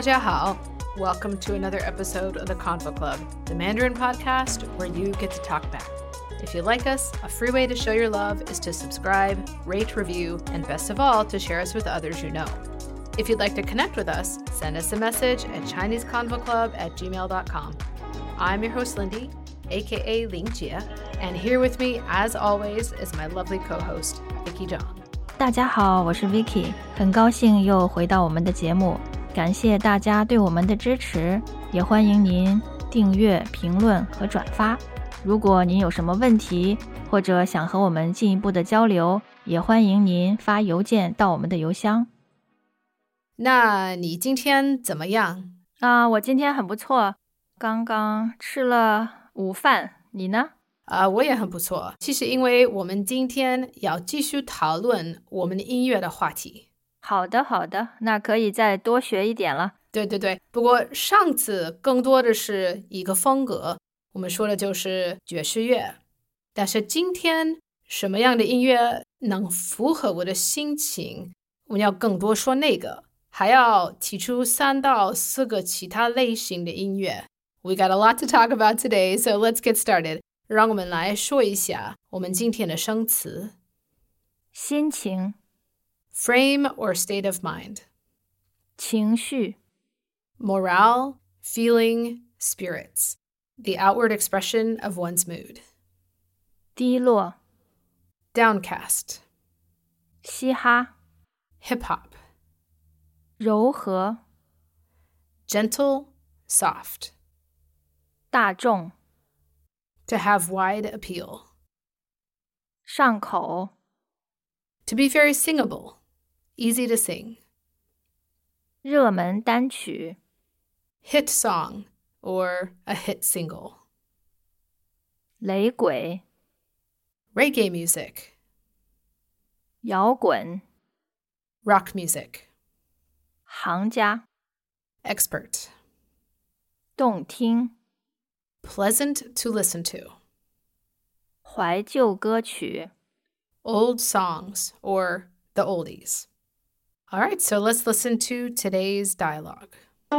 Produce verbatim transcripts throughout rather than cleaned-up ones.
大家好. Welcome to another episode of the Convo Club, the Mandarin podcast where you get to talk back. If you like us, a free way to show your love is to subscribe, rate, review, and best of all, to share us with others you know. If you'd like to connect with us, send us a message at chineseconvoclub at gmail dot com. I'm your host, Lindy, a k a. Ling Jie, and here with me, as always, is my lovely co-host, Vicky Zhang. 大家好，我是 Vicky， 很高兴又回到我们的节目，感谢大家对我们的支持，也欢迎您订阅、评论和转发。如果您有什么问题，或者想和我们进一步的交流，也欢迎您发邮件到我们的邮箱。 那你今天怎么样？ 啊，我今天很不错，刚刚吃了午饭，你呢？ 啊、uh, 我也很不错。其实因为我们今天要继续讨论我们的音乐的话题。 好的好的，那可以再多学一点了。 对对对，不过上次更多的是一个风格，我们说的就是爵士乐。但是今天什么样的音乐能符合我的心情，我们要更多说那个，还要提出三到四个其他类型的音乐。We got a lot to talk about today, so let's get started. 让我们来说一下我们今天的生词。 心情 Frame or state of mind. 情绪 Morale, feeling, spirits. The outward expression of one's mood. 低落 Downcast. 嘻哈 Hip-hop. 柔和 Gentle, soft. 大众 To have wide appeal. 上口 To be very singable. Easy to sing. 热门单曲 Hit song or a hit single. 雷鬼 Reggae music. 摇滚 Rock music. 行家 Expert. 动听 Pleasant to listen to. 怀旧歌曲 Old songs or the oldies. All right, so let's listen to today's dialogue.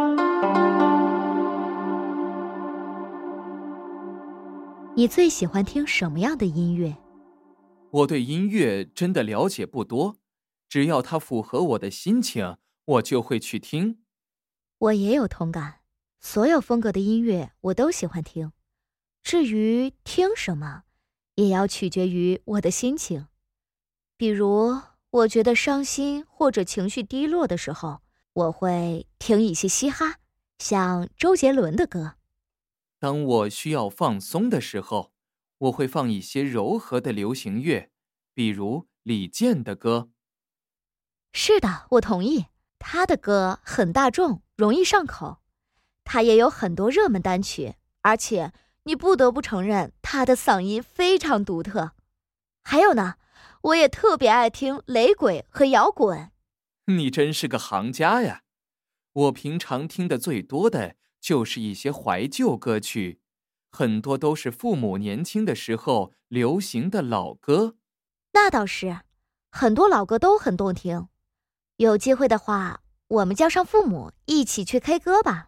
你最喜欢听什么样的音乐？ 我对音乐真的了解不多，只要它符合我的心情，我就会去听。 我也有同感，所有风格的音乐我都喜欢听。至于听什么，也要取决于我的心情。比如，我觉得伤心或者情绪低落的时候，我会听一些嘻哈，像周杰伦的歌。 当我需要放松的时候，我会放一些柔和的流行乐，比如李健的歌。 是的，我同意，他的歌很大众，容易上口。他也有很多热门单曲，而且你不得不承认他的嗓音非常独特。还有呢，我也特别爱听雷鬼和摇滚。 你真是个行家呀！我平常听的最多的就是一些怀旧歌曲，很多都是父母年轻的时候流行的老歌。 那倒是，很多老歌都很动听。有机会的话，我们叫上父母一起去 K 歌吧。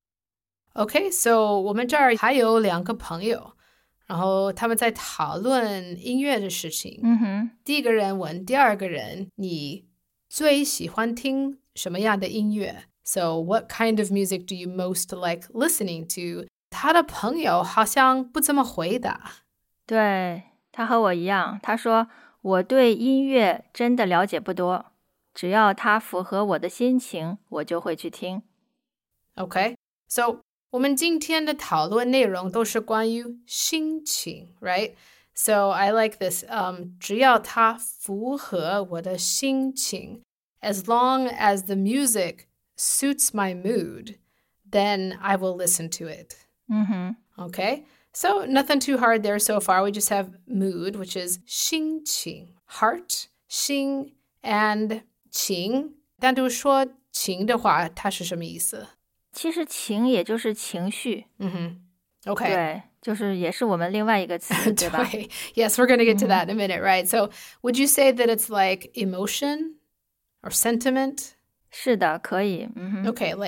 Okay, so 我们这儿还有两个朋友，然后他们在讨论音乐的事情。 嗯哼， 第一个人问第二个人，你最喜欢听什么样的音乐？ So what kind of music do you most like listening to? 他的朋友好像不怎么回答。 对，他和我一样，他说我对音乐真的了解不多，只要它符合我的心情，我就会去听。 Okay, so 我们今天的讨论内容都是关于心情 right? So I like this. Um, 只要它符合我的心情 as long as the music suits my mood, then I will listen to it. 嗯哼 Okay? So nothing too hard there so far. We just have mood, which is 心情 heart, 心 and 情。单独说情的话，它是什么意思？ 其实情也就是情绪。 嗯哼 Okay. 对，就是也是我们另外一个词，对吧？ 对 Yes, we're going to get to that in a minute, right? So would you say that it's like emotion or sentiment? 是的，可以。嗯哼 Okay, like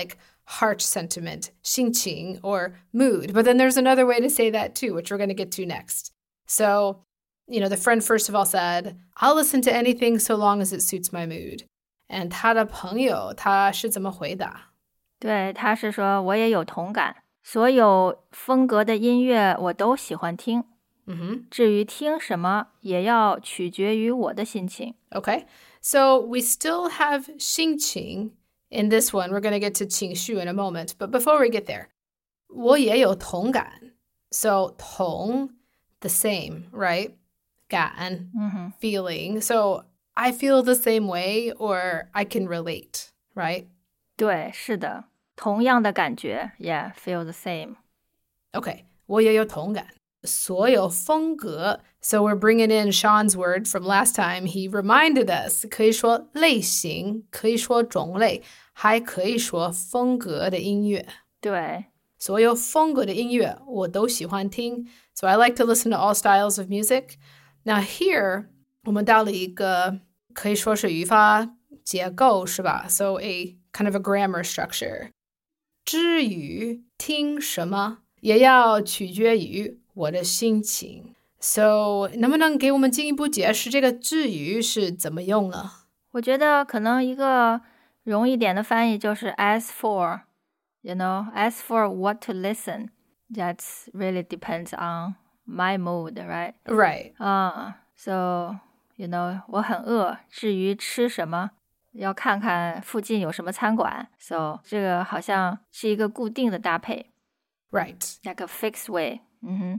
heart sentiment, 心情 or mood. But then there's another way to say that too, which we're going to get to next. So, you know, the friend first of all said, I'll listen to anything so long as it suits my mood. And 他的朋友他是怎么回答？ 对，他是说我也有同感，所有风格的音乐我都喜欢听。 Mm-hmm. 至于听什么，也要取决于我的心情。 Okay, so we still have 心情 in this one. We're going to get to 情绪 in a moment. But before we get there, 我也有同感. So 同 the same, right? 感 mm-hmm. feeling. So I feel the same way or I can relate, right? 对，是的，同样的感觉 Yeah, feel the same. Okay, 我也有同感。所有风格 So we're bringing in Sean's word from last time. He reminded us 可以说类型，可以说种类，还可以说风格的音乐。 对， 所有风格的音乐我都喜欢听。So I like to listen to all styles of music. Now here 我们到了一个可以说是语法结构是吧？ So a kind of a grammar structure. 至于听什么也要取决于我的心情。 So 能不能给我们进一步解释这个至于是怎么用呢？ 我觉得可能一个容易点的翻译就是 as for, you know, as for what to listen. That really depends on my mood, right? Right. Uh, so, you know, 我很饿，至于吃什么要看看附近有什么餐馆。 So 这个好像是一个固定的搭配。 Right. Like a fixed way. 嗯哼。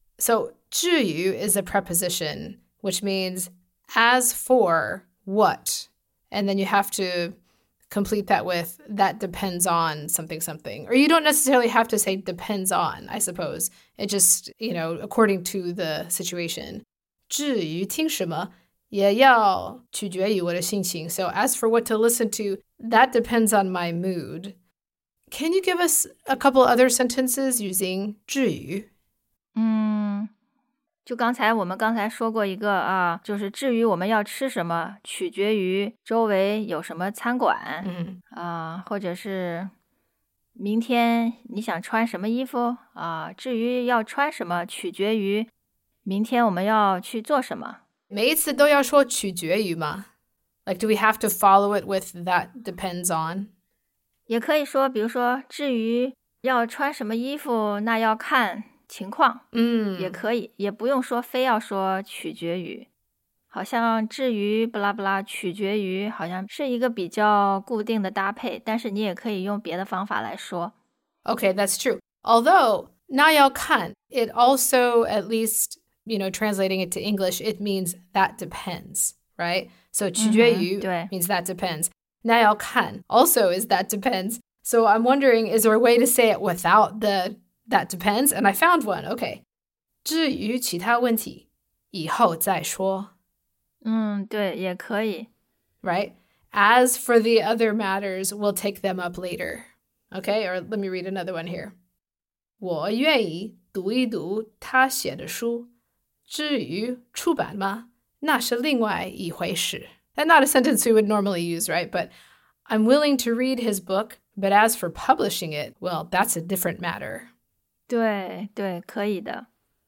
So 至于 is a preposition, which means as for what, and then you have to complete that with that depends on something something. Or you don't necessarily have to say depends on, I suppose. It just, you know, according to the situation. 至于听什么也要取决于我的心情. So as for what to listen to, that depends on my mood. Can you give us a couple other sentences using 至于？ 嗯，就刚才我们刚才说过一个啊，就是至于我们要吃什么，取决于周围有什么餐馆， 嗯啊，或者是明天你想穿什么衣服啊？至于要穿什么，取决于明天我们要去做什么。 每一次都要说取决于吗？ Like, do we have to follow it with that depends on? 也可以说，比如说，至于要穿什么衣服，那要看情况， 嗯， 也可以，也不用说非要说取决于，好像至于不拉不拉，取决于好像是一个比较固定的搭配，但是你也可以用别的方法来说。 Okay, that's true. Although 那要看 it also, at least, you know, translating it to English, it means that depends, right? So 取决于对 means that depends. 那要看 also is that depends. So I'm wondering, is there a way to say it without the that depends? And I found one. Okay. 至于其他问题以后再说。 嗯，对，也可以。 Right? As for the other matters, we'll take them up later. Okay? Or let me read another one here. 我愿意读一读他写的书，至于出版吗？那是另外一回事。And not a sentence we would normally use, right? But I'm willing to read his book, but as for publishing it, well, that's a different matter. 对对，可以的。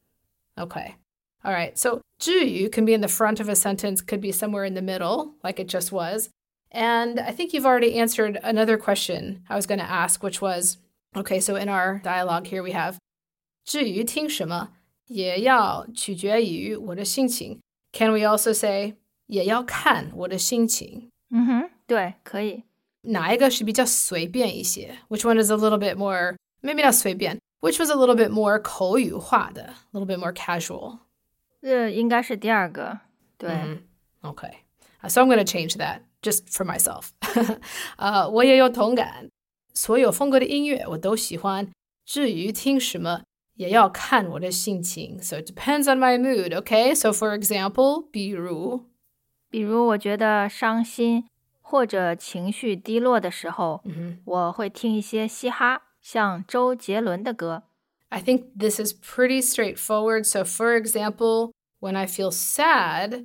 Okay. All right. So 至于 can be in the front of a sentence, could be somewhere in the middle, like it just was. And I think you've already answered another question I was going to ask, which was, okay, so in our dialogue here we have 至于听什么也要取决于我的心情. Can we also say 也要看我的心情? 嗯哼，对，可以。 哪一个是比较随便一些? Which one is a little bit more, maybe not 随便, which was a little bit more 口语化的, a little bit more casual? 这应该是第二个。对。 Mm-hmm. Okay. Uh, so I'm going to change that just for myself. uh, 我也有同感。所有风格的音乐我都喜欢。至于听什么也要看我的心情. So it depends on my mood, okay? So for example, 比如比如我觉得伤心或者情绪低落的时候， mm-hmm. 我会听一些嘻哈，像周杰伦的歌。 I think this is pretty straightforward. So for example, when I feel sad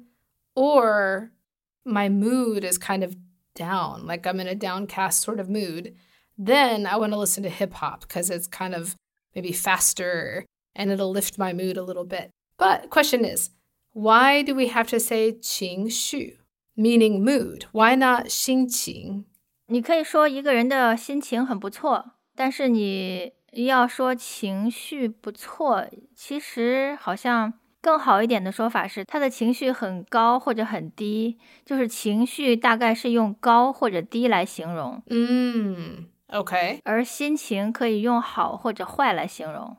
or my mood is kind of down, like I'm in a downcast sort of mood, then I want to listen to hip-hop because it's kind of maybe faster and it'll lift my mood a little bit. But question is, why do we have to say 情绪, meaning mood? Why not 心情? 你可以说一个人的心情很不错，但是你要说情绪不错，其实好像更好一点的说法是他的情绪很高或者很低，就是情绪大概是用高或者低来形容。 嗯 Okay. 而心情可以用好或者坏来形容。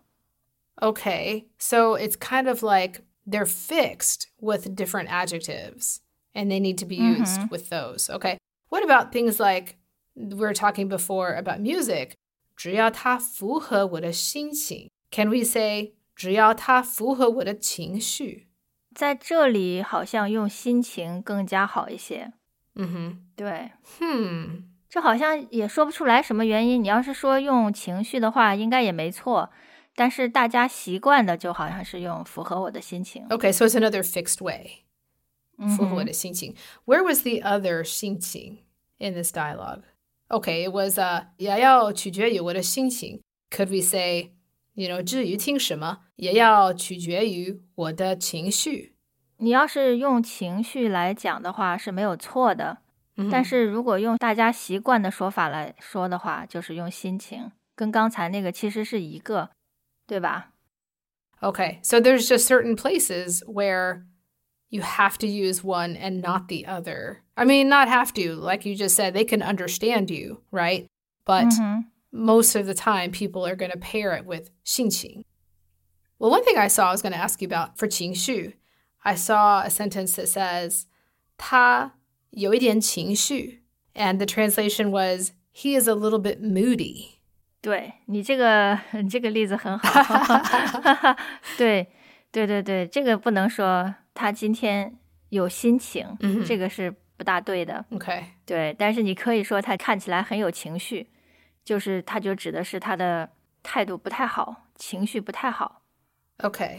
Okay, so it's kind of like they're fixed with different adjectives and they need to be used mm-hmm. with those. Okay, what about things like we were talking before about music? 只要它符合我的心情. Can we say 只要它符合我的情绪？ 在这里好像用心情更加好一些。 嗯哼， 对。 Hmm. 这好像也说不出来什么原因，你要是说用情绪的话应该也没错，但是大家习惯的就好像是用符合我的心情。 Okay, so it's another fixed way. 符合我的心情。 Where was the other 心情 in this dialogue? Okay, it was uh, 也要取决于我的心情。 Could we say, you know, 至于听什么也要取决于我的情绪。 你要是用情绪来讲的话是没有错的，但是如果用大家习惯的说法来说的话，就是用心情，跟刚才那个其实是一个，对吧？ Okay, so there's just certain places where you have to use one and not the other. I mean, not have to, like you just said, they can understand you, right? But mm-hmm. most of the time, people are going to pair it with 心情. Well, one thing I saw I was going to ask you about for 情绪, I saw a sentence that says, 他有一点情绪, and the translation was, he is a little bit moody. 对，你这个你这个例子很好。对对对对，这个不能说他今天有心情， mm-hmm. 这个是不大对的。 Okay. 对，但是你可以说他看起来很有情绪，就是他就指的是他的态度不太好，情绪不太好。 Okay.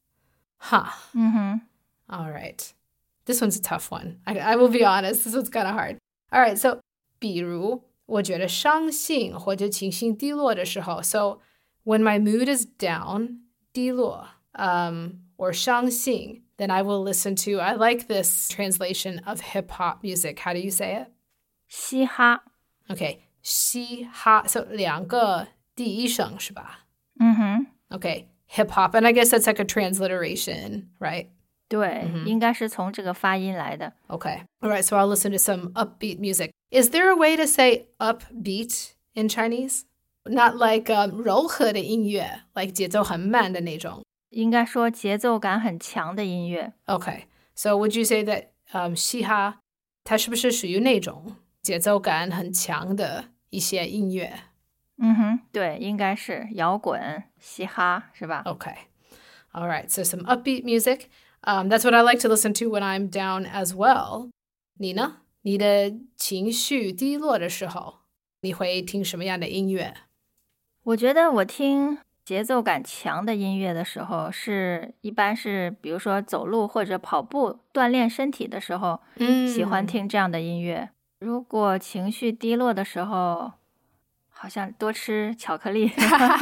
Huh. Mm-hmm. All right. This one's a tough one. I, I will be honest. This one's kind of hard. All right. So, 比如我觉得伤心或者情绪低落的时候 So, when my mood is down, 低落, um, or 伤心, then I will listen to, I like this translation of hip-hop music. How do you say it? 嘻哈. Okay. 嘻哈. So, 两个第一声是吧? Mm-hmm. Okay. Hip-hop. And I guess that's like a transliteration, right? 对、mm-hmm. 应该是从这个发音来的。 Okay. All right, so I'll listen to some upbeat music. Is there a way to say upbeat in Chinese? Not like um, 柔和的音乐 like 节奏很慢的那种。 应该说节奏感很强的音乐。 Okay. So would you say that um, 嘻哈它是不是属于那种节奏感很强的一些音乐？ 嗯哼，对，应该是摇滚、嘻哈，是吧？ Okay. All right, so some upbeat music. Um, that's what I like to listen to when I'm down as well. 你呢？你的情绪低落的时候，你会听什么样的音乐？ 我觉得我听节奏感强的音乐的时候，是一般是比如说走路或者跑步锻炼身体的时候， 嗯， 喜欢听这样的音乐。如果情绪低落的时候，好像多吃巧克力。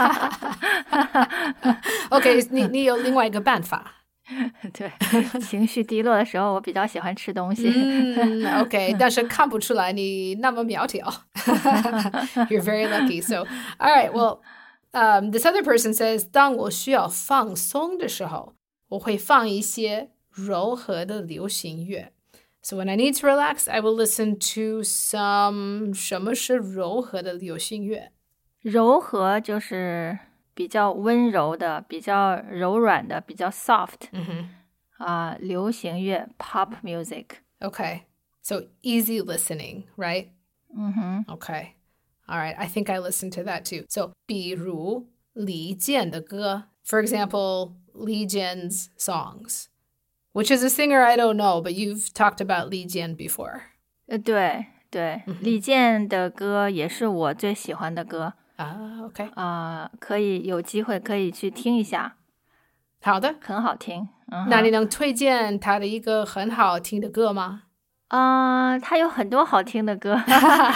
OK， 你你有另外一个办法。 对，情绪低落的时候我比较喜欢吃东西。 嗯 OK， 但是看不出来你那么苗条。You're very lucky. So, all right, well, um, this other person says, 当我需要放松的时候，我会放一些柔和的流行乐。So when I need to relax, I will listen to some 什么是柔和的流行乐？ 柔和就是比较温柔的，比较柔软的，比较 soft。 嗯哼， 啊，流行乐 pop music。 Okay, so easy listening, right? 嗯哼 Okay, all right, I think I listened to that too. So 比如李健的歌 For example, Li Jian's songs, which is a singer I don't know, but you've talked about Li Jian before. 呃，对对，李健的歌也是我最喜欢的歌。 啊 OK 啊、呃，可以有机会可以去听一下。 好的， 很好听。嗯、 那你能推荐他的一个很好听的歌吗？ 啊、它有很多好听的歌。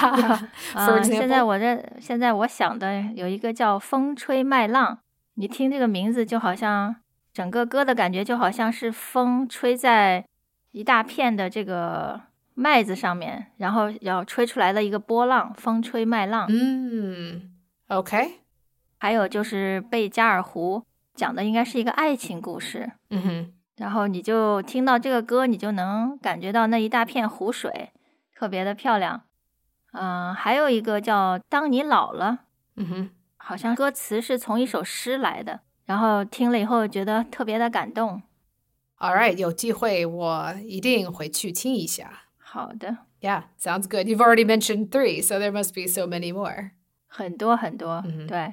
For 呃，现在 example? 我这现在我想的有一个叫风吹麦浪，你听这个名字就好像整个歌的感觉就好像是风吹在一大片的这个麦子上面，然后要吹出来的一个波浪，风吹麦浪。 嗯 OK. 还有就是贝加尔湖，讲的应该是一个爱情故事。 嗯哼， 然后你就听到这个歌，你就能感觉到那一大片湖水特别的漂亮。嗯、还有一个叫当你老了， 嗯哼， 好像歌词是从一首诗来的，然后听了以后觉得特别的感动。 All right, 有机会我一定回去听一下。 好的， Yeah, sounds good. You've already mentioned three, so there must be so many more. 很多很多。 嗯哼对，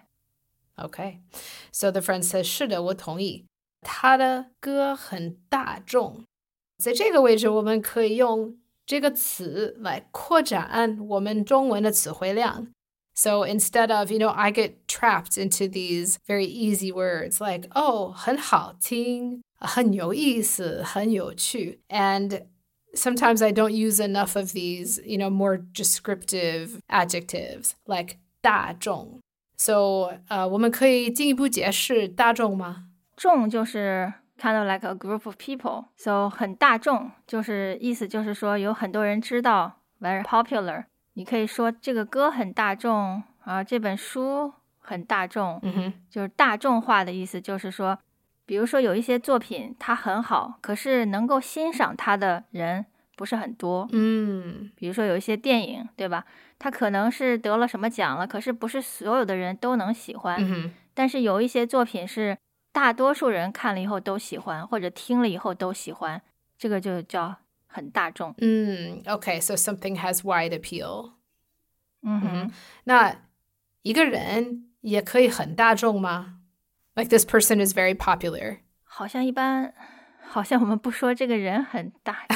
Okay. So the friend says, 是的，我同意。他的歌很大众。在这个位置，我们可以用这个词来扩展我们中文的词汇量。So instead of, you know, I get trapped into these very easy words like, oh, 很好听，很有意思，很有趣。And sometimes I don't use enough of these, you know, more descriptive adjectives like 大众。So, 呃，我们可以进一步解释大众吗？ 众就是 kind of like a group of people, so 很大众，就是意思就是说有很多人知道 very popular。 你可以说这个歌很大众啊，这本书很大众。 嗯哼， 就是大众化的意思，就是说比如说有一些作品它很好，可是能够欣赏它的人不是很多。 嗯比如说有一些电影，对吧，它可能是得了什么奖了，可是不是所有的人都能喜欢。 嗯哼， 但是有一些作品是大多数人看了以后都喜欢，或者听了以后都喜欢，这个就叫很大众。 嗯 Okay, so something has wide appeal. 嗯哼， 那一个人也可以很大众吗？ Like this person is very popular. 好像一般，好像我们不说这个人很大。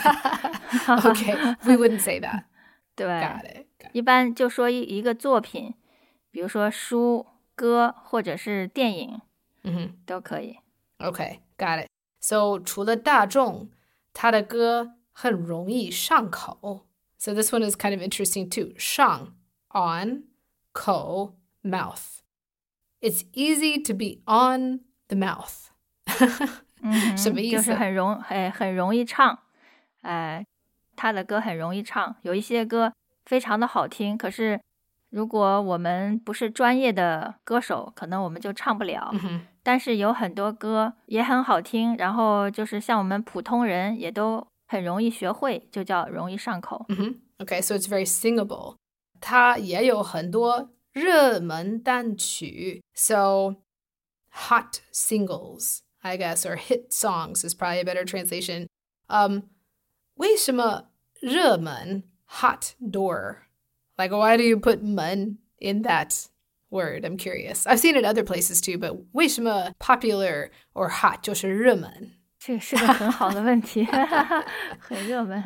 Okay, we wouldn't say that. 对， Got it. Got it. 一般就说一一个作品，比如说书、歌或者是电影嗯哼， 都可以。 Okay, got it. So 除了大众，他的歌很容易上口。So this one is kind of interesting too. 上 on, 口 mouth. It's easy to be on the mouth. 嗯哼， 什么意思？ 就是很容哎很容易唱，哎，他的歌很容易唱，有一些歌非常的好听，可是如果我们不是专业的歌手，可能我们就唱不了。 嗯哼， 但是有很多歌也很好听，然后就是像我们普通人也都很容易学会，就叫容易上口。 嗯哼 Okay, so it's very singable. 它也有很多热门单曲。So hot singles, I guess, or hit songs is probably a better translation. Um, 为什么热门 hot door? Like, why do you put 门 in that word? I'm curious. I've seen it other places too, but 为什么 popular or hot 就是热门？ 这是个很好的问题。很热门。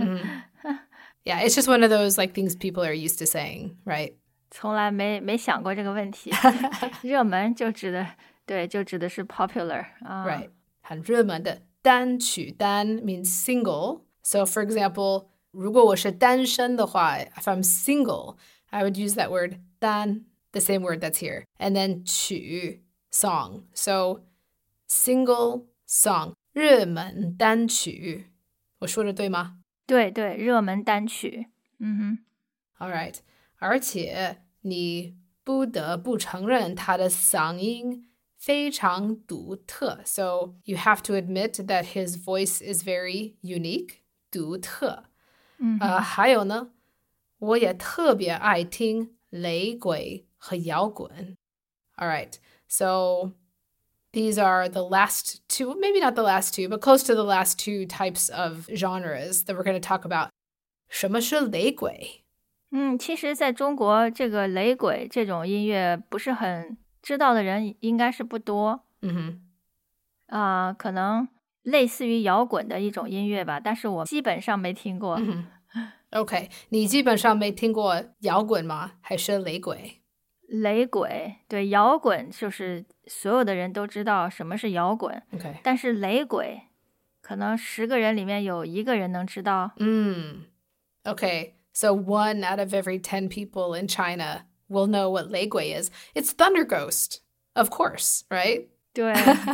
Yeah, it's just one of those like things people are used to saying, right? 从来没没想过这个问题。热门就指的对，就指的是 popular 啊。 Right. 很热门的单曲，单 means single. So for example, 如果我是单身的话, if I'm single, I would use that word 单, the same word that's here. And then 曲 song. So single song. 热门单曲。我说的对吗？ 对对，热门单曲。嗯哼。All right. 而且你不得不承认他的嗓音非常独特。So you have to admit that his voice is very unique, 独特。 嗯呃，还有呢，我也特别爱听雷鬼和摇滚。All right, so these are the last two, maybe not the last two, but close to the last two types of genres that we're going to talk about. 什么是雷鬼？ 嗯，其实在中国这个雷鬼这种音乐不是很知道的人应该是不多。 嗯哼， 啊、可能类似于摇滚的一种音乐吧，但是我基本上没听过。 嗯哼 OK, 你基本上没听过摇滚吗？还是雷鬼？ 雷鬼，对，摇滚就是所有的人都知道什么是摇滚。 OK, 但是雷鬼可能十个人里面有一个人能知道。 嗯 Okay, so one out of every ten people in China will know what 雷鬼 is. It's Thunder Ghost, of course, right? 对，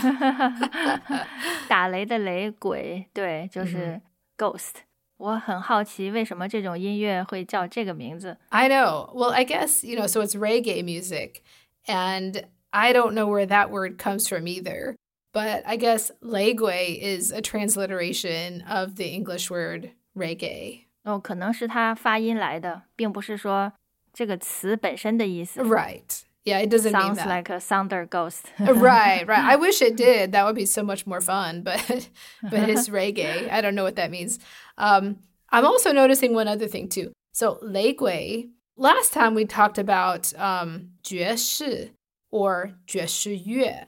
打雷的雷，鬼，对，就是 ghost。我很好奇为什么这种音乐会叫这个名字。 I know. Well, I guess, you know, so it's reggae music, and I don't know where that word comes from either. But I guess 雷鬼 is a transliteration of the English word reggae. 哦，可能是它发音来的，并不是说这个词本身的意思。 Right. Yeah, it doesn't mean Sounds that. like a thunder ghost. Right, right. I wish it did. That would be so much more fun, but but it's reggae. I don't know what that means. Um, I'm also noticing one other thing too. So 雷鬼, last time we talked about um, 爵士 or 爵士乐,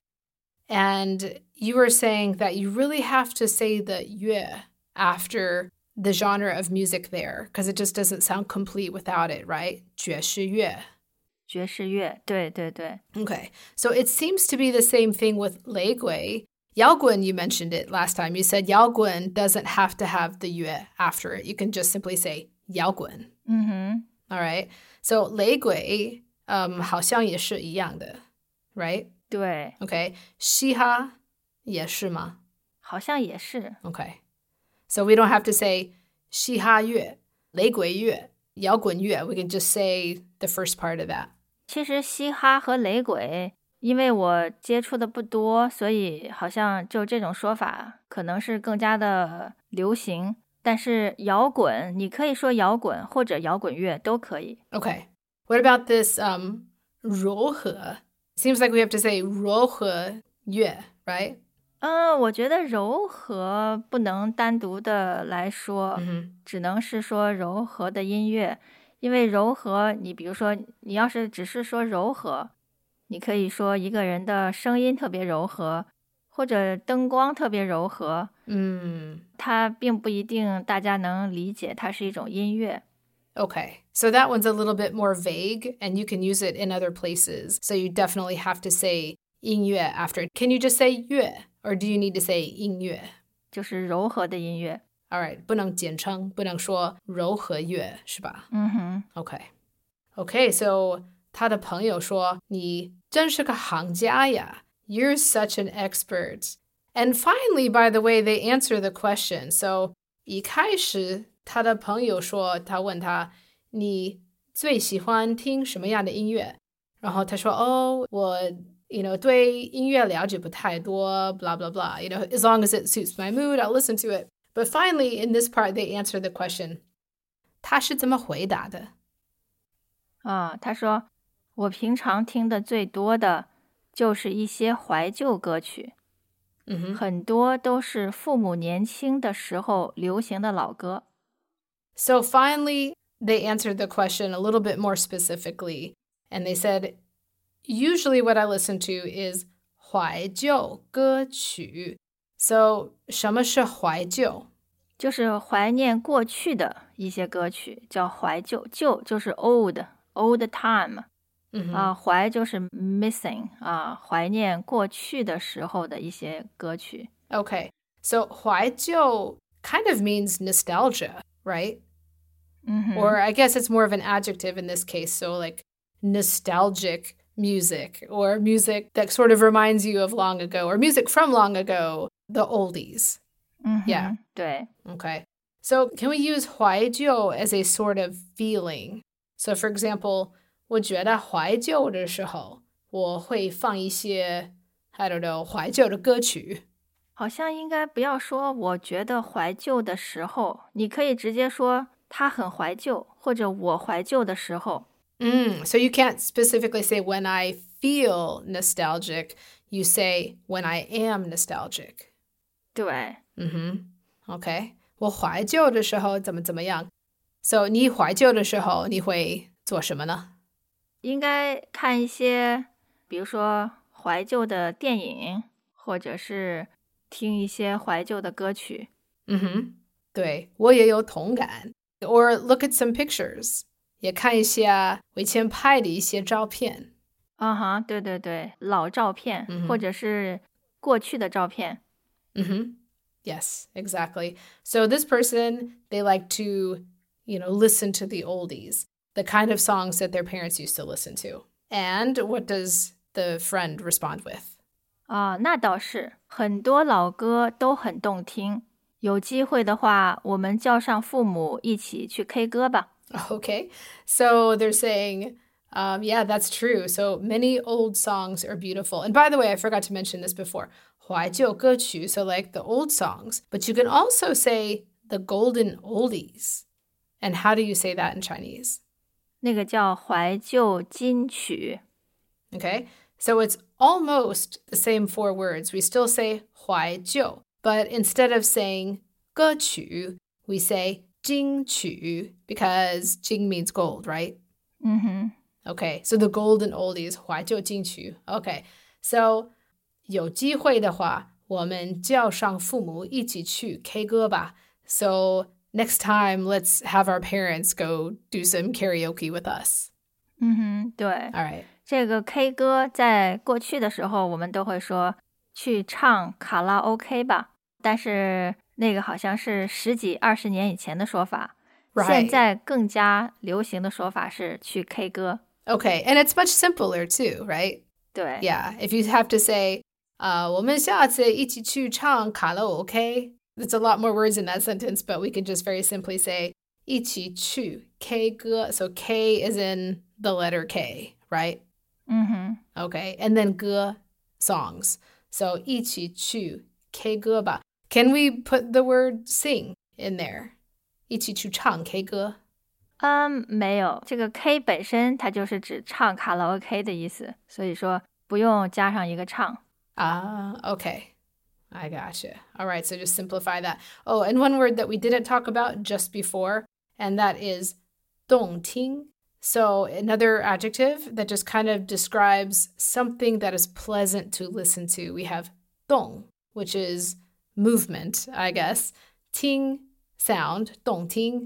and you were saying that you really have to say the 乐 after the genre of music there, because it just doesn't sound complete without it, right? 爵士乐。 爵士乐，对对对。 Okay, so it seems to be the same thing with 雷鬼. 摇滚, you mentioned it last time. You said 摇滚 doesn't have to have the 乐 after it. You can just simply say 摇滚. 嗯哼。 All right, so 雷鬼 um, 好像也是一样的, right? 对。 Okay, 嘻哈也是吗？ 好像也是。 Okay, so we don't have to say 嘻哈乐、雷鬼乐、摇滚乐. We can just say the first part of that. 其实嘻哈和雷鬼，因为我接触的不多，所以好像就这种说法可能是更加的流行。但是摇滚，你可以说摇滚或者摇滚乐都可以。 Okay, what about this um, 柔和? Seems like we have to say 柔和乐, right? 嗯，我觉得柔和不能单独的来说， Mm-hmm. 只能是说柔和的音乐。因为柔和，你比如说，你要是只是说柔和，你可以说一个人的声音特别柔和，或者灯光特别柔和， Mm. 它并不一定大家能理解它是一种音乐。 Okay, so that one's a little bit more vague, and you can use it in other places. So you definitely have to say 音乐 after it. Can you just say 乐, or do you need to say 音乐? 就是柔和的音乐。 All right, 不能简称，不能说柔和乐，是吧？ 嗯哼。 Okay. Okay, so 他的朋友说，你真是个行家呀. You're such an expert. And finally, by the way, they answer the question. So 一开始他的朋友说，他问他，你最喜欢听什么样的音乐？然后他说，哦，我 you know, 对音乐了解不太多, blah, blah, blah. You know, as long as it suits my mood, I'll listen to it. But finally, in this part, they answer the question. 他是怎么回答的？ 啊，他说，我平常听的最多的就是一些怀旧歌曲， Mm-hmm. 很多都是父母年轻的时候流行的老歌。 So finally, they answered the question a little bit more specifically. And they said, usually what I listen to is 怀旧歌曲. So 什么是怀旧？ 就是怀念过去的一些歌曲，叫怀旧。旧就是 old old time， Mm-hmm. 啊，怀就是 missing 啊，怀念过去的时候的一些歌曲。 Okay, so 怀旧 kind of means nostalgia, right? 嗯哼。 Or I guess it's more of an adjective in this case. So like nostalgic music, or music that sort of reminds you of long ago, or music from long ago, the oldies. 嗯哼。 Yeah. 对。 Okay. So can we use 怀旧 as a sort of feeling? So for example, 我觉得怀旧的时候，我会放一些 I don't know 怀旧的歌曲。 好像应该不要说我觉得怀旧的时候，你可以直接说他很怀旧，或者我怀旧的时候。 Mm, so you can't specifically say when I feel nostalgic. You say when I am nostalgic. 对。 Mm-hmm. Okay. 我怀旧的时候怎么怎么样。So 你怀旧的时候你会做什么呢？ 应该看一些，比如说怀旧的电影，或者是听一些怀旧的歌曲。 Mm-hmm. 对，我也有同感。Or look at some pictures. 也看一下我以前拍的一些照片。 啊哈，对对对，老照片， 嗯哼。 或者是过去的照片。 Mm-hmm. Yes, exactly. So this person, they like to you know, listen to the oldies, the kind of songs that their parents used to listen to. And what does the friend respond with? 啊，那倒是，很多老歌都很动听。有机会的话，我们叫上父母一起去 K 歌吧。 Okay, so they're saying, um, yeah, that's true. So many old songs are beautiful. And by the way, I forgot to mention this before. 怀旧歌曲, so like the old songs. But you can also say the golden oldies. And how do you say that in Chinese? 那个叫怀旧金曲。 Okay, so it's almost the same four words. We still say 怀旧, but instead of saying 歌曲, we say 金曲 because 金 means gold, right? 嗯哼。 Okay, so the golden oldies 怀旧金曲. Okay, so 有机会的话，我们叫上父母一起去 K 歌吧. So next time, let's have our parents go do some karaoke with us. 嗯哼，对。 All right. 这个 K 歌在过去的时候，我们都会说去唱卡拉 OK 吧，但是那个好像是十几二十年以前的说法。 Right. 现在更加流行的说法是去 K 歌。 Okay, and it's much simpler too, right? 对。 Yeah, if you have to say, 呃，我们下次一起去唱卡拉 OK, there's a lot more words in that sentence, but we could just very simply say 一起去 K 歌. So K is in the letter K, right? 嗯哼。 Okay, and then 歌 songs. So 一起去 K 歌吧. Can we put the word sing in there? 一起去唱 K 歌。 嗯，没有，这个 K 本身它就是指唱卡拉 OK 的意思，所以说不用加上一个唱。 Ah, okay. I gotcha. All right, so just simplify that. Oh, and one word that we didn't talk about just before, and that is 动听. So another adjective that just kind of describes something that is pleasant to listen to. We have 动, which is movement, I guess. 听, sound, 动听.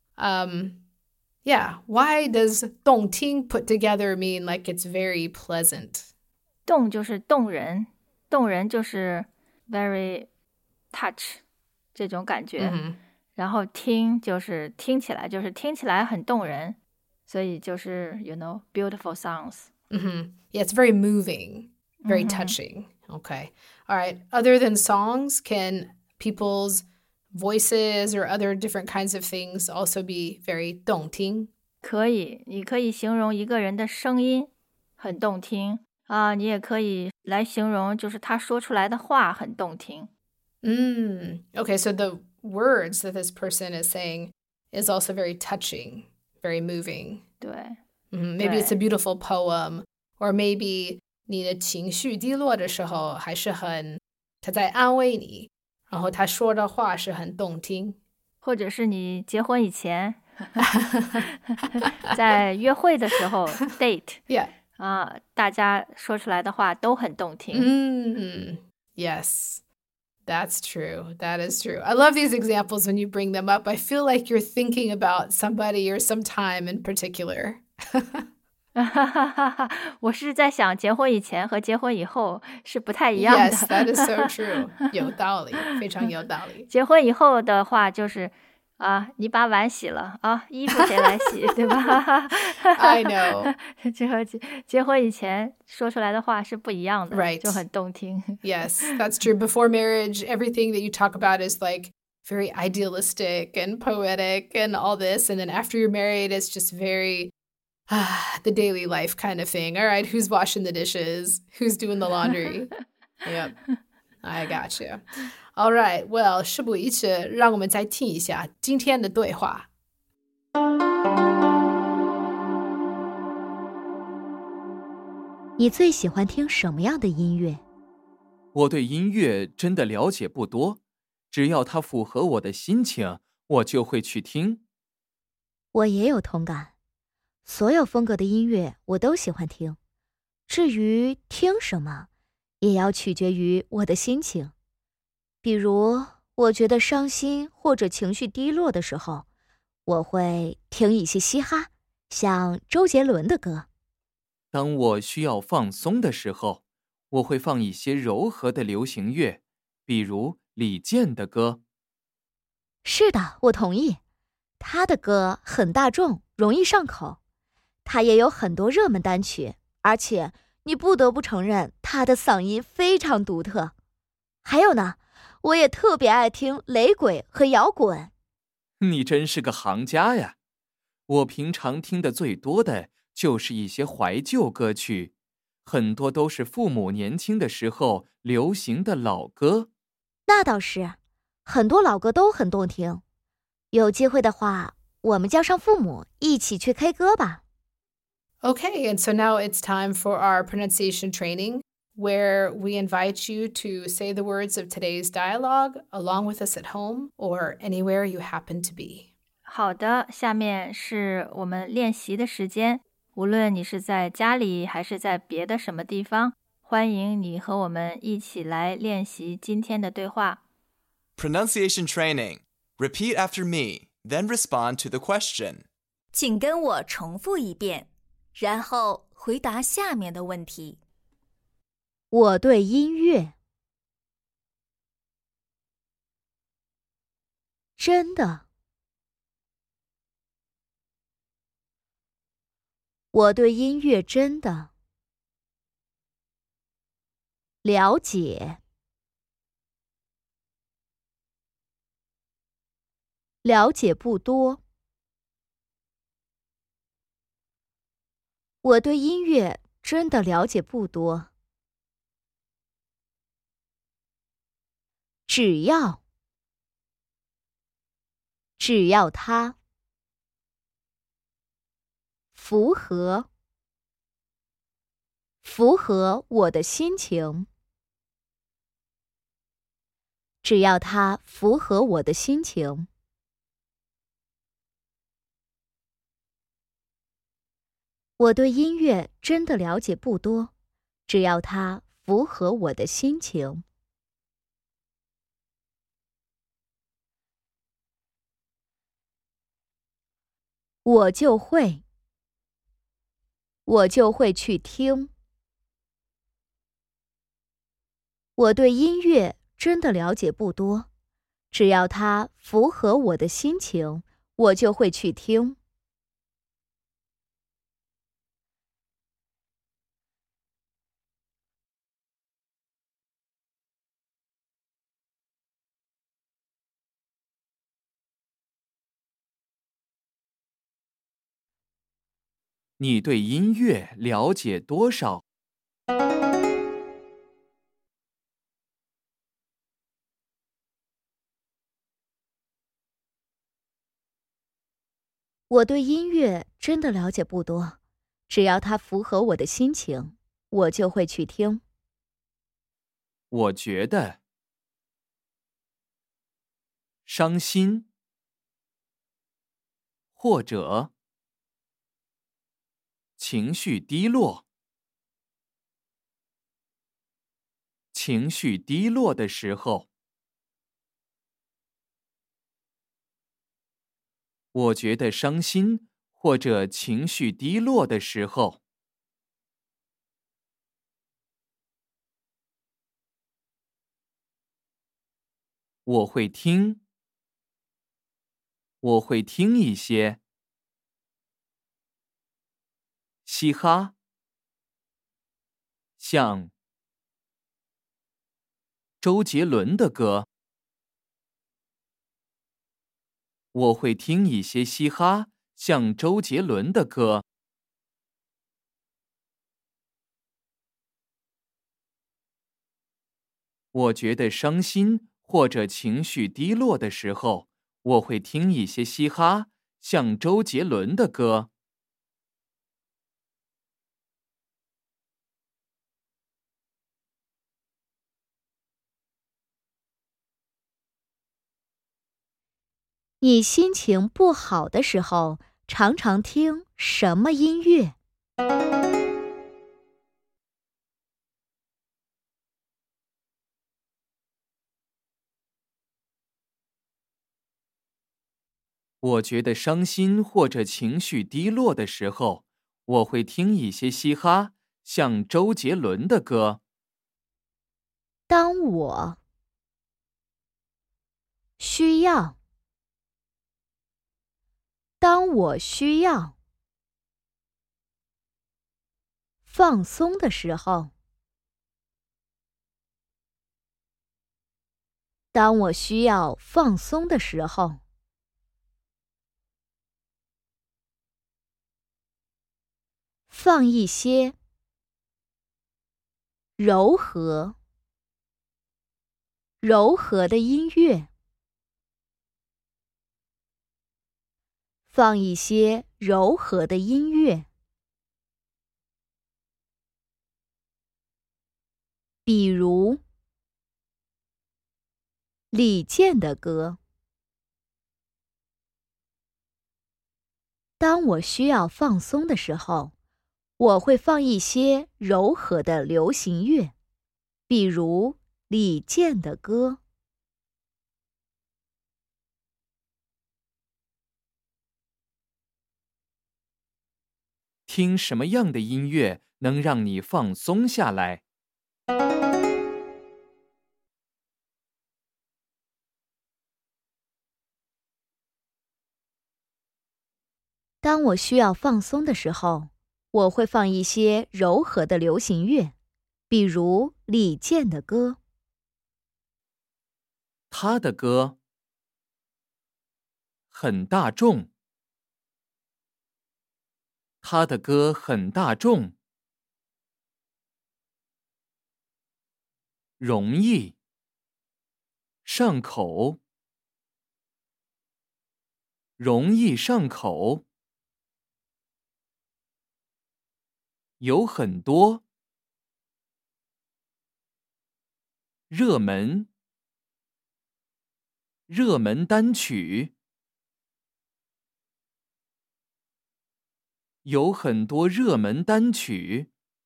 Um, yeah, why does 动听 put together mean like it's very pleasant? 动就是动人，动人就是 very touch 这种感觉。 Mm-hmm. 然后听就是听起来就是听起来很动人，所以就是 you know beautiful sounds. Mm-hmm. Yeah, it's very moving, very mm-hmm. touching. Okay. All right. Other than songs, can people's voices or other different kinds of things also be very 动听？ 可以，你可以形容一个人的声音很动听啊，你也可以来形容就是他说出来的话很动听。 Mm. Okay, so the words that this person is saying is also very touching, very moving. 对。 Mm-hmm. Maybe 对 it's a beautiful poem, or maybe 你的情绪低落的时候还是很他在安慰你。然后他说的话是很动听， 或者是你结婚以前在约会的时候 date yeah. 啊，大家说出来的话都很动听。 Mm, yes, that's true. That is true. I love these examples when you bring them up. I feel like you're thinking about somebody or some time in particular. 我是在想结婚以前和结婚以后是不太一样的。 Yes, that is so true. 有道理，非常有道理。 结婚以后的话就是啊，你把碗洗了啊，衣服谁来洗，对吧？ I know. 这和结结婚以前说出来的话是不一样的， Right. 就很动听。 Yes, that's true. Before marriage, everything that you talk about is like very idealistic and poetic and all this. And then after you're married, it's just very ah, the daily life kind of thing. All right, who's washing the dishes? Who's doing the laundry? Yep, I got you. All right, well, 事不宜迟，让我们再听一下今天的对话。 你最喜欢听什么样的音乐？ 我对音乐真的了解不多，只要它符合我的心情，我就会去听。 我也有同感，所有风格的音乐我都喜欢听，至于听什么，也要取决于我的心情。比如，我觉得伤心或者情绪低落的时候，我会听一些嘻哈，像周杰伦的歌。 当我需要放松的时候，我会放一些柔和的流行乐，比如李健的歌。 是的，我同意。 他的歌很大众，容易上口。他也有很多热门单曲，而且你不得不承认他的嗓音非常独特。还有呢，我也特别爱听雷鬼和摇滚。 你真是个行家呀！我平常听的最多的就是一些怀旧歌曲，很多都是父母年轻的时候流行的老歌。 那倒是，很多老歌都很动听。有机会的话，我们叫上父母一起去 K 歌吧。 Okay, and so now it's time for our pronunciation training, where we invite you to say the words of today's dialogue along with us at home or anywhere you happen to be. 好的，下面是我们练习的时间。无论你是在家里还是在别的什么地方，欢迎你和我们一起来练习今天的对话。 Pronunciation training. Repeat after me, then respond to the question. 请跟我重复一遍，然后回答下面的问题。 我对音乐真的，我对音乐真的了解，了解不多。我对音乐真的了解不多。只要，只要它符合，符合我的心情。只要它符合我的心情。我对音乐真的了解不多，只要它符合我的心情。我就会，我就会去听。我对音乐真的了解不多，只要它符合我的心情，我就会去听。 你对音乐了解多少？ 我对音乐真的了解不多，只要它符合我的心情，我就会去听。 我觉得伤心，或者情绪低落。情绪低落的时候，我觉得伤心或者情绪低落的时候，我会听，我会听一些嘻哈，像周杰伦的歌。我会听一些嘻哈，像周杰伦的歌。我觉得伤心或者情绪低落的时候，我会听一些嘻哈，像周杰伦的歌。 你心情不好的时候，常常听什么音乐？ 我觉得伤心或者情绪低落的时候，我会听一些嘻哈，像周杰伦的歌。 当我需要当我需要放松的时候，当我需要放松的时候，放一些柔和、柔和的音乐，放一些柔和的音乐，比如李健的歌。当我需要放松的时候，我会放一些柔和的流行乐，比如李健的歌。 听什么样的音乐能让你放松下来？ 当我需要放松的时候，我会放一些柔和的流行乐，比如李健的歌。 他的歌很大众。他的歌很大众。容易。上口。容易上口。有很多。热门。热门单曲。有很多热门单曲。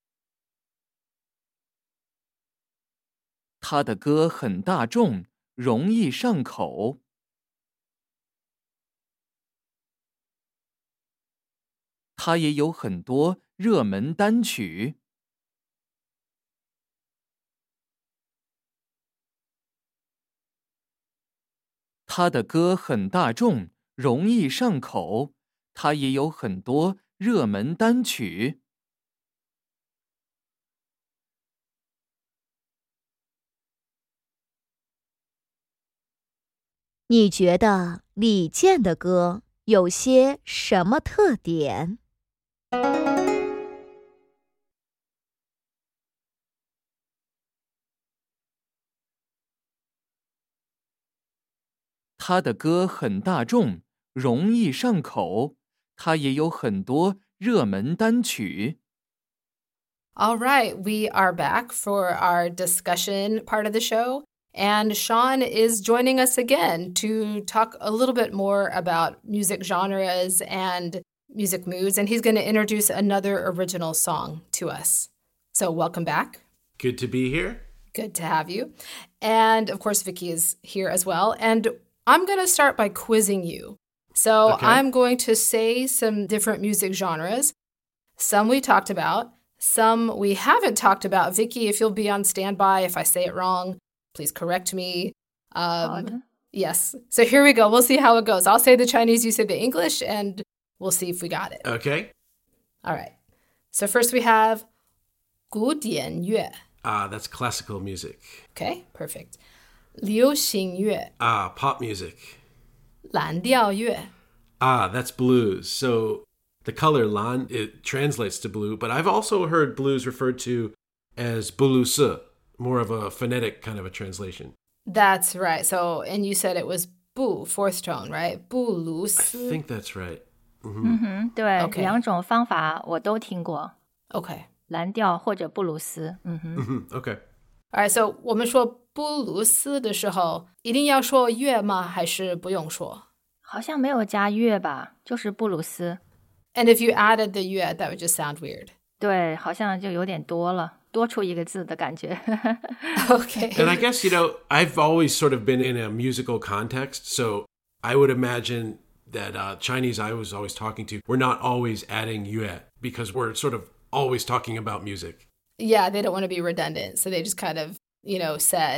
他的歌很大众，容易上口。他也有很多热门单曲。他的歌很大众，容易上口。他也有很多热门单曲。 你觉得李健的歌有些什么特点？ 他的歌很大众，容易上口。他也有很多热门单曲。 All right, we are back for our discussion part of the show. And Sean is joining us again to talk a little bit more about music genres and music moods. And he's going to introduce another original song to us. So welcome back. Good to be here. Good to have you. And of course, Vicky is here as well. And I'm going to start by quizzing you. So Okay. I'm going to say some different music genres. Some we talked about, some we haven't talked about. Vicky, if you'll be on standby, if I say it wrong, please correct me. Um, yes. So here we go. We'll see how it goes. I'll say the Chinese, you say the English, and we'll see if we got it. Okay. All right. So first we have 古典乐. Ah, that's classical music. Okay, perfect. 流行乐. Ah, pop music. 蓝调乐. Ah, that's blues. So the color lan, it translates to blue, but I've also heard blues referred to as bulusi, more of a phonetic kind of a translation. That's right. So, and you said it was bu, fourth tone, right? 布鲁斯. I think that's right. Mm-hmm. 嗯哼，对， OK 两种方法我都听过， Okay. 蓝调或者布鲁斯。嗯哼， Mm-hmm. Okay. All right. So 我们说布鲁斯的时候，一定要说乐吗？还是不用说？ 好像没有加乐吧，就是布鲁斯。 And if you added the 乐, that would just sound weird. 对，好像就有点多了，多出一个字的感觉。 Okay. And I guess, you know, I've always sort of been in a musical context, so I would imagine that uh, Chinese I was always talking to, we're not always adding yue because we're sort of always talking about music. Yeah, they don't want to be redundant. So they just kind of, you know, said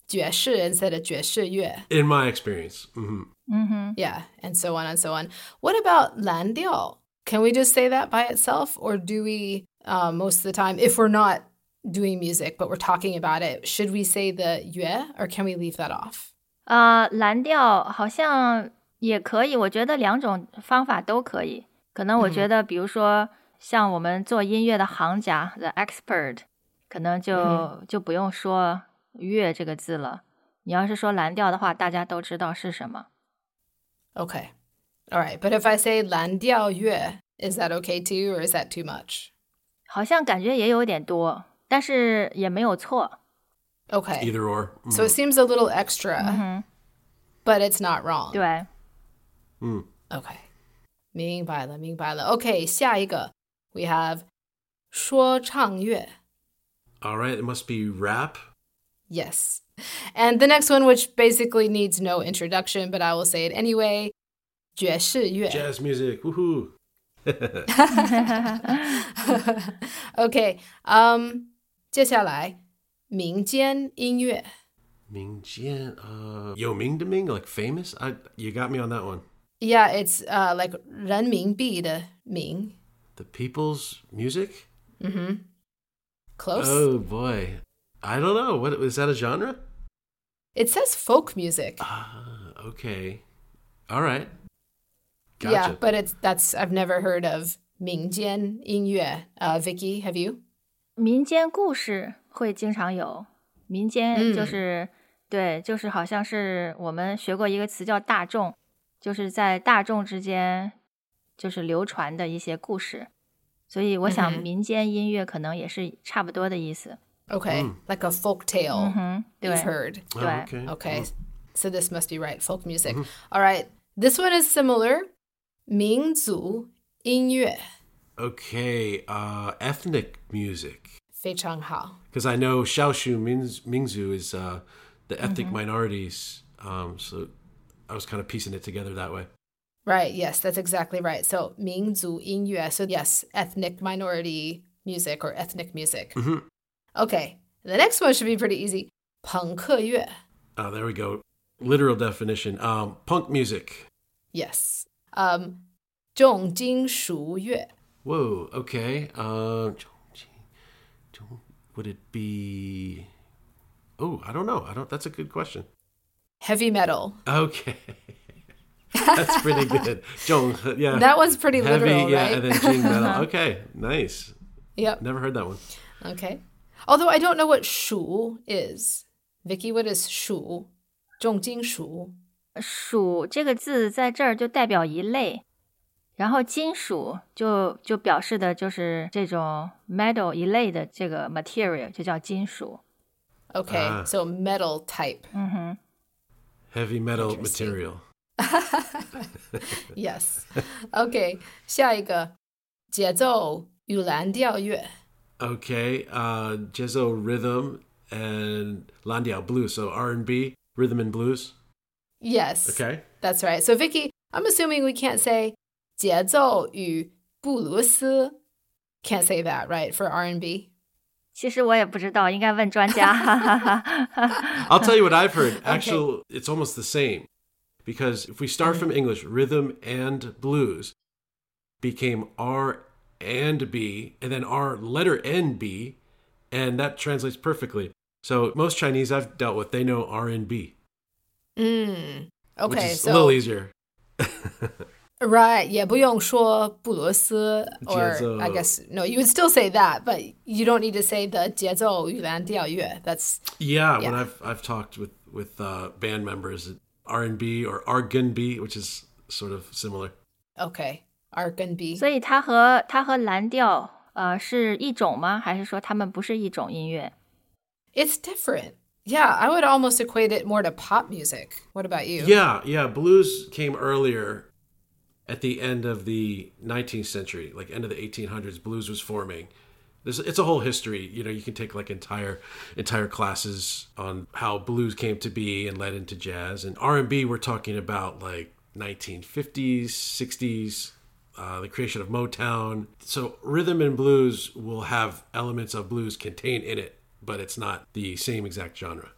爵士 instead of 爵士乐. In my experience. Mm-hmm. Mm-hmm. Yeah, and so on and so on. What about 蓝调? Can we just say that by itself? Or do we, uh, most of the time, if we're not doing music, but we're talking about it, should we say the 乐 or can we leave that off? 呃，蓝调好像也可以，我觉得两种方法都可以。可能我觉得，比如说像我们做音乐的行家 ，the expert， 可能就、嗯、就不用说乐这个字了。你要是说蓝调的话，大家都知道是什么。 Okay. All right. But if I say 蓝调乐, is that okay too, or is that too much? 好像感觉也有点多，但是也没有错。 Okay. Either or. Mm-hmm. So it seems a little extra, mm-hmm. but it's not wrong. 对。 Mm. Okay. 明白了，明白了。Okay, 下一个 we have 说唱乐. All right, it must be rap. Yes. And the next one, which basically needs no introduction, but I will say it anyway, 爵士乐. Jazz music, woohoo. Okay, um, 接下来民间音乐. 民间, uh, 有名的名, like famous? I, you got me on that one. Yeah, it's uh, like 人民币的民. The people's music? Mm-hmm. Close? Oh, boy. I don't know. What is that a genre? It says folk music. Ah, okay. All right. Gotcha. Yeah, but it's that's I've never heard of 民间音乐. Uh, Vicky, have you? 民间故事会经常有，民间就是、嗯、对，就是好像是我们学过一个词叫大众，就是在大众之间就是流传的一些故事，所以我想民间音乐可能也是差不多的意思。 Okay, mm. like a folk tale mm-hmm. you've heard. Oh, okay. Okay, oh. So this must be right, folk music. Mm-hmm. All right, this one is similar. 民族音乐. Okay, uh, ethnic music. 非常好. Because I know Xiaoshu Mingzu is uh, the ethnic mm-hmm. minorities, um, so I was kind of piecing it together that way. Right, yes, that's exactly right. So 民族音乐, so yes, ethnic minority music or ethnic music. Mm-hmm. Okay, the next one should be pretty easy. 朋克乐. Oh, there we go. Literal definition. Um, punk music. Yes. Um, 重金属乐. Whoa, okay. Uh, would it be... Oh, I don't know. I don't. That's a good question. Heavy metal. Okay. That's pretty good. 重, yeah. That was pretty Heavy, literal, yeah, right? and then 重 metal. Okay, nice. Yep. Never heard that one. Okay. Although I don't know what 属 is. Vicky, what is 属? 重金属. 属这个字在这儿就代表一类，然后金属就就表示的就是这种 metal 一类的这个 material 就叫金属。 Okay, ah. so metal type. 嗯哼。 Heavy metal material. Yes. Okay, 下一个节奏与蓝调乐. Okay, uh, Jezo rhythm and 蓝调 blues, so R and B, rhythm and blues. Yes. Okay. That's right. So Vicky, I'm assuming we can't say 节奏与布鲁斯. Can't say that, right, for R and B? 其实我也不知道，应该问专家。 I'll tell you what I've heard. Okay. Actually, it's almost the same. Because if we start from English, rhythm and blues became R and B, and then R letter N B, and that translates perfectly. So most Chinese I've dealt with, they know R and B. Mm. Okay, which is so a little easier. Right, 也不用说布鲁斯 or 节奏. I guess, no, you would still say that, but you don't need to say the 节奏与蓝调乐. That's yeah, yeah. when I've I've talked with with uh, band members, R and B or R and B, which is sort of similar. Okay, R and B. 所以它和它和蓝调呃是一种吗？还是说它们不是一种音乐？ It's different. Yeah, I would almost equate it more to pop music. What about you? Yeah, yeah, blues came earlier. At the end of the nineteenth century, like end of the eighteen hundreds, blues was forming. There's, it's a whole history. You know, you can take like entire entire classes on how blues came to be and led into jazz. And R and B, we're talking about like nineteen fifties, sixties, uh, the creation of Motown. So rhythm and blues will have elements of blues contained in it, but it's not the same exact genre.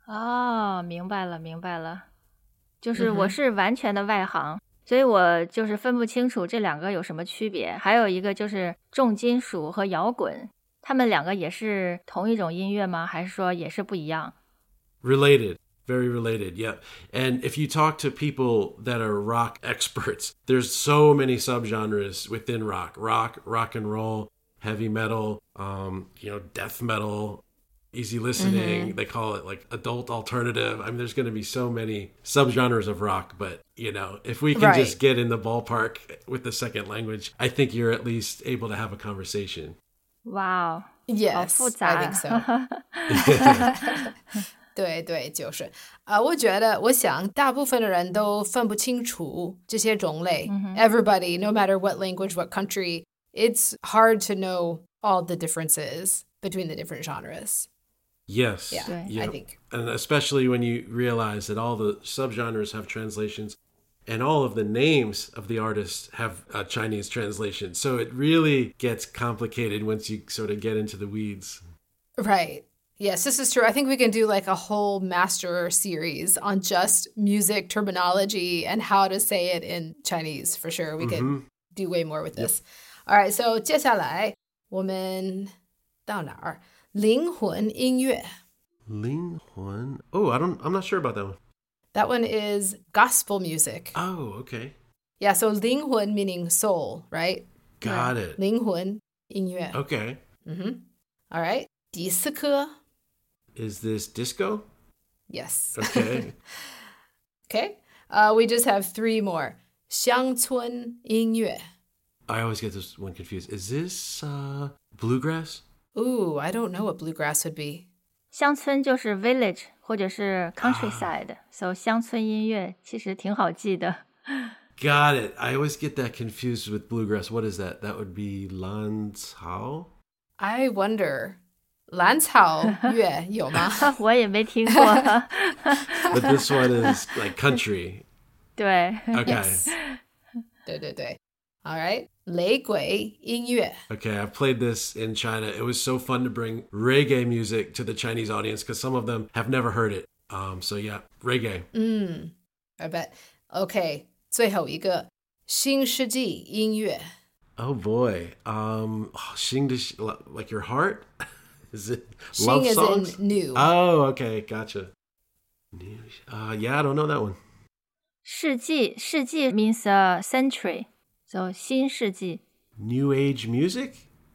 哦，明白了，明白了。就是我是完全的外行，嗯、所以我就是分不清楚这两个有什么区别。还有一个就是重金属和摇滚，他们两个也是同一种音乐吗？还是说也是不一样？ Related. Very related, yeah. And if you talk to people that are rock experts, there's so many subgenres within rock. Rock, rock and roll, heavy metal, um, you know, death metal, easy listening. Mm-hmm. They call it like adult alternative. I mean, there's going to be so many subgenres of rock, but, you know, if we can right. just get in the ballpark with the second language, I think you're at least able to have a conversation. Wow. Yes, I think so. 对对，就是啊、呃，我觉得，我想大部分的人都分不清楚这些种类。Mm-hmm. Everybody, no matter what language, what country, it's hard to know all the differences between the different genres. Yes. Yeah, yeah, I think. And especially when you realize that all the subgenres have translations and all of the names of the artists have a Chinese translation. So it really gets complicated once you sort of get into the weeds. Right. Yes, this is true. I think we can do like a whole master series on just music terminology and how to say it in Chinese for sure. We mm-hmm. can do way more with this. Yep. All right, so 接下来我们到哪儿？灵魂音乐。 灵魂. Oh, I don't. I'm not sure about that one. That one is gospel music. Oh, okay. Yeah, so 灵魂 meaning soul, right? Got yeah. it. 灵魂音乐. Okay. Mm-hmm. All right. 迪斯科. Is this disco? Yes. Okay. Okay. Uh, we just have three more. 乡村音乐. I always get this one confused. Is this uh, bluegrass? Ooh, I don't know what bluegrass would be. 乡村就是 village 或者是 countryside. So 乡村音乐其实挺好记的. Got it. I always get that confused with bluegrass. What is that? That would be Lanzhao? I wonder. 蓝草乐有吗？ 我也没听过。 But this one is like country. 对。 Okay. Yes. 对对对。All right. 雷鬼音乐. Okay, I've played this in China. It was so fun to bring reggae music to the Chinese audience because some of them have never heard it. Um, so yeah, reggae. Mm, I bet. Okay, 最后一个新世纪音乐. Oh boy. Um, 新的 like your heart? Is it love Xing songs? Is in new. Oh, okay, gotcha. New. Uh, yeah, I don't know that one. 世纪, 世纪 means a century. So 新世纪. New age music?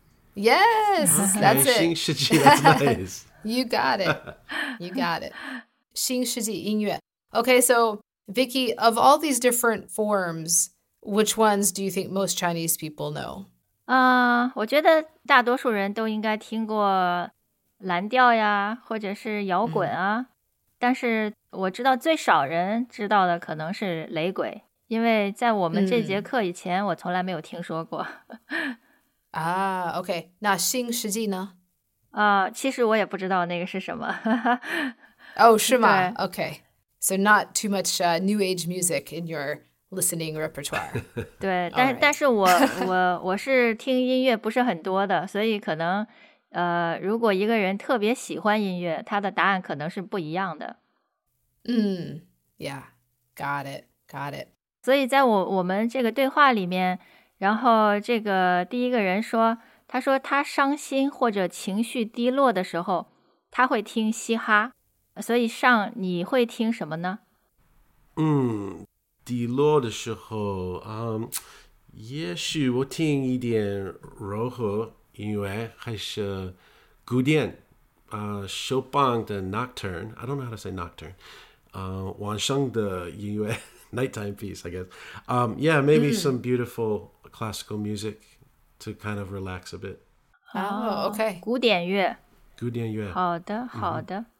Yes, okay, that's it. 新世纪, that's nice. You got it. You got it. 新世纪音乐. Okay, so Vicky, of all these different forms, which ones do you think most Chinese people know? 啊、uh, 我觉得大多数人都应该听过蓝调呀，或者是摇滚啊、嗯、但是我知道最少人知道的可能是雷鬼，因为在我们这节课以前、嗯、我从来没有听说过。 啊 OK 那新世纪呢？ 啊、uh, 其实我也不知道那个是什么。 哦是吗？ OK So not too much、uh, new age music in your listening repertoire. 对，但、right. 但是我我我是听音乐不是很多的，所以可能呃，如果一个人特别喜欢音乐，他的答案可能是不一样的。 嗯 ，Yeah, got it, got it. 所以在我我们这个对话里面，然后这个第一个人说，他说他伤心或者情绪低落的时候，他会听嘻哈。所以上你会听什么呢？ 嗯。低落的时候，嗯，也许我听一点柔和音乐，还是古典，呃，肖邦的 Nocturne. I don't know how to say Nocturne. 呃，晚上的音乐 nighttime piece, I guess. Um, yeah, maybe mm. some beautiful classical music to kind of relax a bit. Oh, okay. 古典乐。 古典乐。 好的，好的。 Mm-hmm.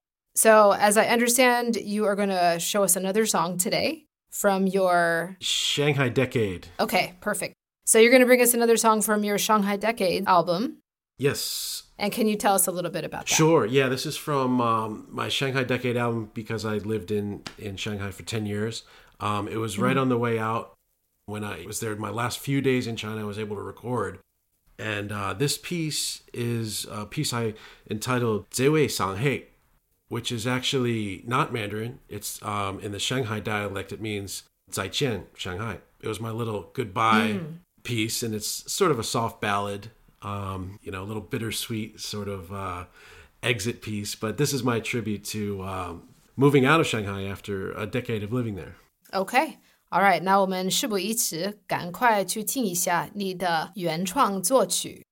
So, as I understand, you are going to show us another song today.From your Shanghai Decade. Okay, perfect. So you're going to bring us another song from your Shanghai Decade album. Yes. And can you tell us a little bit about that? Sure. Yeah, this is from um, my Shanghai Decade album because I lived in, in Shanghai for ten years. Um, it was right mm-hmm. on the way out when I was there. My last few days in China, I was able to record. And uh, this piece is a piece I entitled 这位上海. which is actually not Mandarin. It's um, in the Shanghai dialect, it means 再见, Shanghai. It was my little goodbye mm. piece, and it's sort of a soft ballad, um, you know, a little bittersweet sort of uh, exit piece. But this is my tribute to um, moving out of Shanghai after a decade of living there. Okay. All right. 那我们事不宜迟，赶快去听一下你的原创作曲。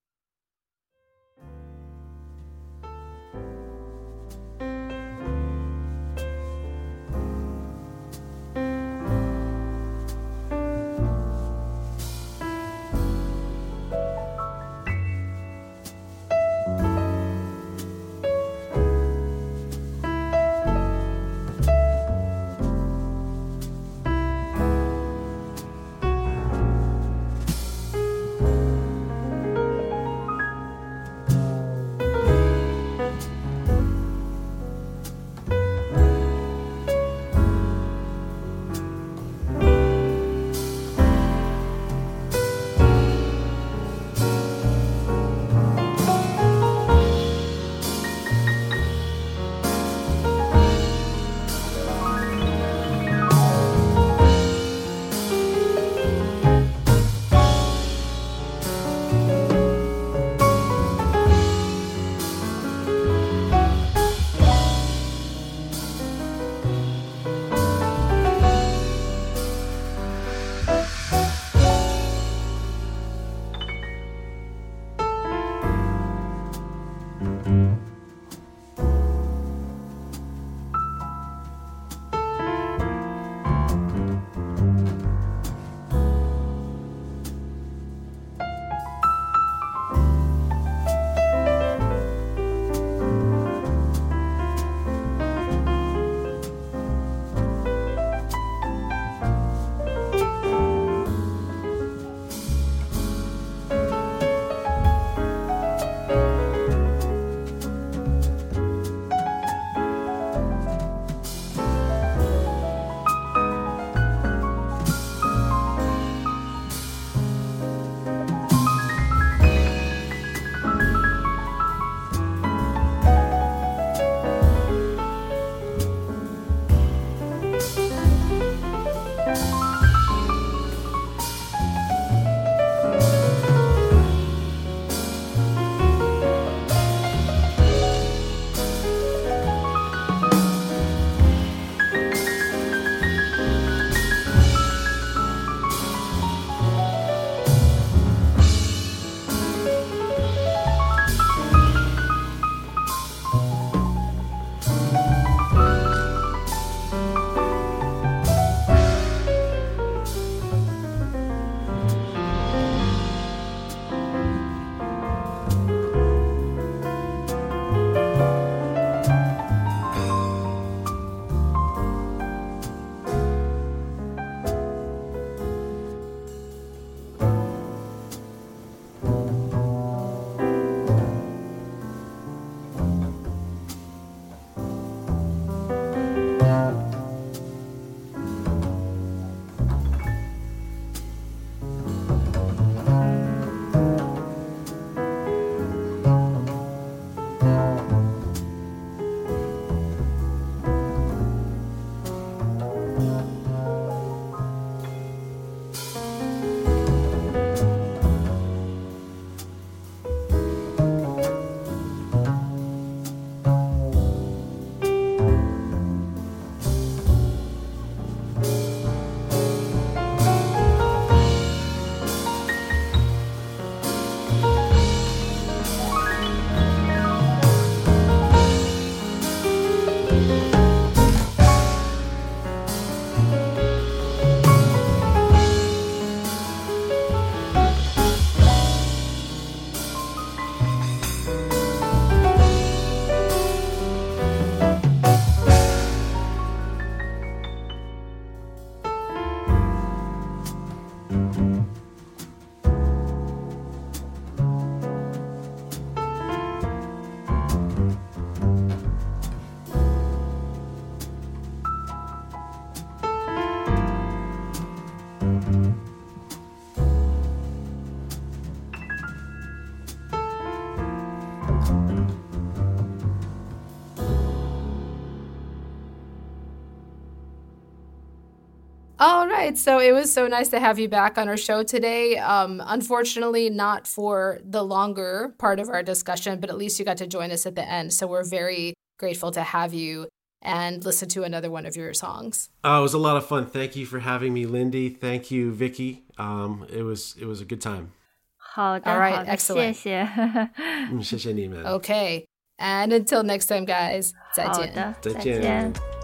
All right. So it was so nice to have you back on our show today. Um, unfortunately, not for the longer part of our discussion, but at least you got to join us at the end. So we're very grateful to have you and listen to another one of your songs. Oh, it was a lot of fun. Thank you for having me, Lindy. Thank you, Vicky. Um, it was it was a good time. 好的， All right, 好的， excellent. 谢谢。 嗯，谢谢你们。 Okay. And until next time, guys. 再见。 好的， 再再见。 见。